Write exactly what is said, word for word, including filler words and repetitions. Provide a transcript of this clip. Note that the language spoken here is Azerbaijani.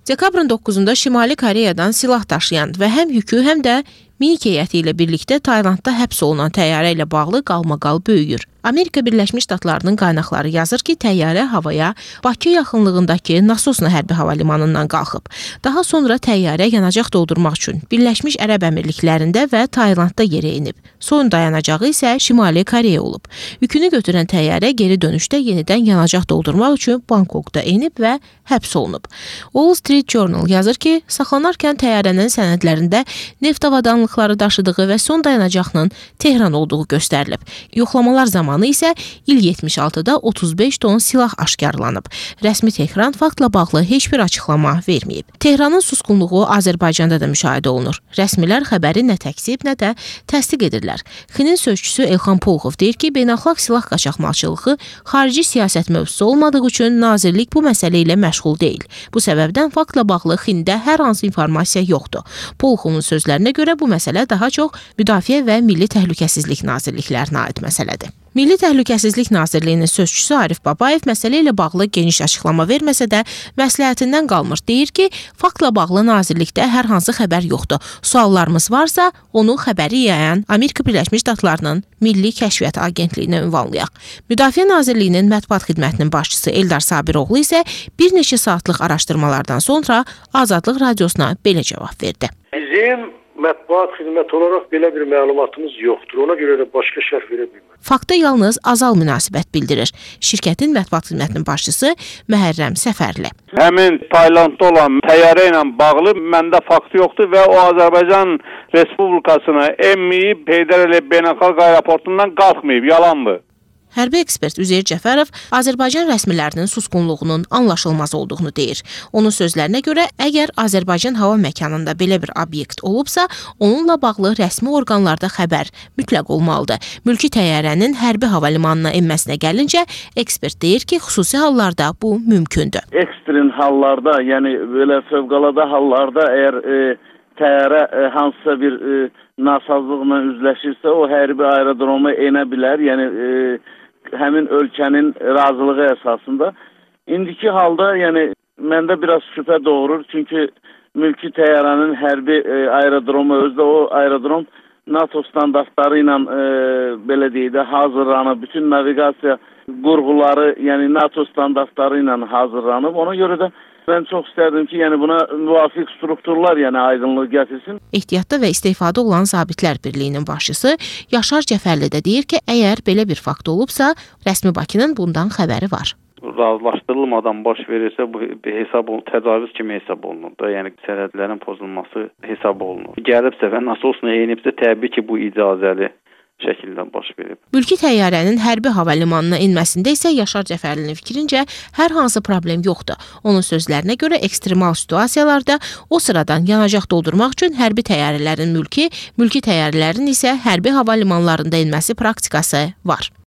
Dekabrın doqquzunda Şimali Koreyadan silah daşıyan və həm yükü, həm də minik heyəti ilə birlikdə Taylandda həbs olunan təyyarə ilə bağlı qalmaqal böyüyür. Amerika Birləşmiş Ştatlarının qaynaqları yazır ki, təyyarə havaya Bakı yaxınlığındakı Nasosna hərbi hava limanından qalxıb. Daha sonra təyyarə yanacaq doldurmaq üçün Birləşmiş Ərəb Əmirliklərində və Taylandda yerə enib. Son dayanacağı isə Şimali Koreya olub. Yükünü götürən təyyarə geri dönüşdə yenidən yanacaq doldurmaq üçün Bangkokda enib və həbs olunub. Wall Street Journal yazır ki, saxlanarkən təyyarənin sənədlərində neft avadanlıqları daşıdığı və son dayanacağının Tehran olduğu göstərilib. Yoxlamalar zamanı isə il yetmiş altıda otuz beş ton silah aşkarlanıb. Rəsmi Tehran faktla bağlı heç bir açıqlama verməyib. Tehranın susqunluğu Azərbaycanda da müşahidə olunur. Rəsmilər xəbəri nə təksib, nə də təsdiq edirlər. Xinin sözçüsü Elxan Pulxov deyir ki, beynəlxalq silah qaçaqmalçılığı xarici siyasət mövzusu olmadığı üçün nazirlik bu məsələ ilə məşğul deyil. Bu səbəbdən faktla bağlı Xində hər hansı informasiya yoxdur. Pulxovun sözlərinə görə bu məsələ daha çox Müdafiə və Milli Təhlükəsizlik Nazirliklərinə aid məsələdir. Milli Təhlükəsizlik Nazirliyinin sözçüsü Arif Babayev məsələ ilə bağlı geniş açıqlama verməsə də məsləhətindən qalmır. Deyir ki, faktla bağlı nazirlikdə hər hansı xəbər yoxdur. Suallarımız varsa, onu xəbəri yayan Amerika Birləşmiş Ştatlarının Milli Kəşfiyyat Agentliyinə ünvanlayaq. Müdafiə Nazirliyinin mətbuat xidmətinin başçısı Eldar Sabiroğlu isə bir neçə saatlıq araşdırmalardan sonra Azadlıq Radiosuna belə cavab verdi. Bizim mətbuat xidməti olaraq belə bir məlumatımız yoxdur. Ona görə də başqa şərh verə bilməm. Fakta yalnız azal münasibət bildirir. Şirkətin mətbuat xidmətinin başçısı Məhərrəm Səfərli. Həmin Taylandda olan təyyarə ilə bağlı məndə fakt yoxdur və o Azərbaycan Respublikasına enməyib, Heydər Əliyev Beynəlxalq Aeroportundan qalxmayıb, yalandır. Hərbi ekspert Üzeyir Cəfərov Azərbaycan rəsmilərinin susqunluğunun anlaşılmaz olduğunu deyir. Onun sözlərinə görə, əgər Azərbaycan hava məkanında belə bir obyekt olubsa, onunla bağlı rəsmi orqanlarda xəbər mütləq olmalıdır. Mülki təyyarənin hərbi hava limanına enməsinə gəlincə, ekspert deyir ki, xüsusi hallarda bu mümkündür. Ekstrem hallarda, yəni belə fövqəladə hallarda əgər e, təyyarə e, hansısa bir e, nasazlıqla üzləşirsə, o hərbi aerodroma enə bilər, yəni e, həmin ölkənin razılığı əsasında. İndiki halda, yəni məndə biraz şübhə doğurur, çünki mülki təyyarənin hərbi e, aerodromu özdə o aerodrom NATO standartları ilə e, belə deyək də hazırlanıb, bütün naviqasiya qurğuları, yəni NATO standartları ilə hazırlanıb. Ona görə də mən çox istərdim ki, yəni buna müvafiq strukturlar, yəni aydınlıq gətirsin. Ehtiyatda və istefadə olan Zabitlər Birliyinin başçısı Yaşar Cəfərli də deyir ki, əgər belə bir fakt olubsa, rəsmi Bakının bundan xəbəri var. Razılaşdırılmadan baş verirsə, bu hesab olunur, təcavüz kimi hesab olunur da, yəni sərhədlərin pozulması hesab olunur. Gəlibsə və Nasosna enibsə, təbii ki, bu icazəli şəkildə baş verib. Mülki təyyarənin hərbi hava limanına enməsində isə Yaşar Cəfərlinin fikrincə hər hansı problem yoxdur. Onun sözlərinə görə ekstremal situasiyalarda o sıradan yanacaq doldurmaq üçün hərbi təyyarələrin mülki, mülki təyyarələrin isə hərbi hava limanlarında enməsi praktikası var.